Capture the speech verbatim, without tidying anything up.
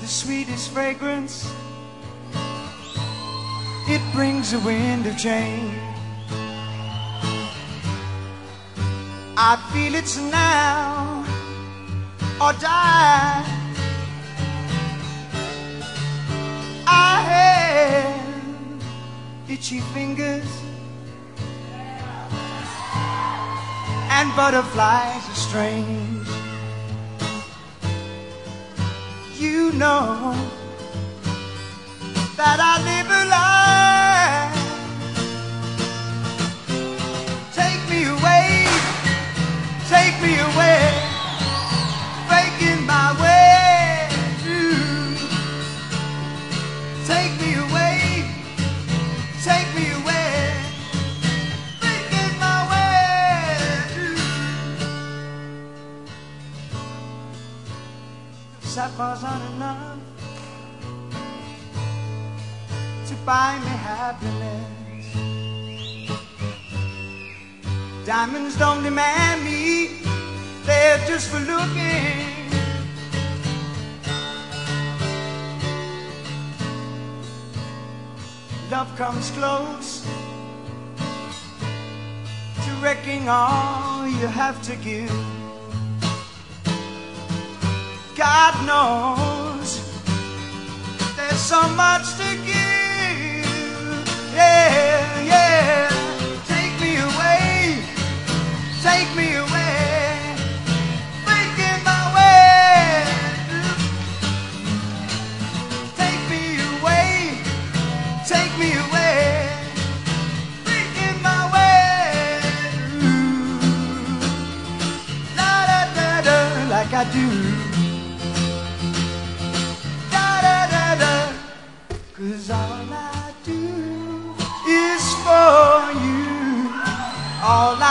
sweetest fragrance. It brings a wind of change. I feel it's now or die. I have itchy fingers and butterflies are strange. You know that I live a lie. Take me away, take me away, breaking my way through. Take me away, take me away, breaking my way through. Sapphires aren't enough to buy me happiness. Diamonds don't demand me, they're just for looking. Love comes close to wrecking all you have to give. God knows there's so much to give. Yeah, yeah. Take me away, take me away, breaking my way. Take me away, take me away, breaking my way. La da da da, like I do. Da da da da, 'cause all I do is for you. All I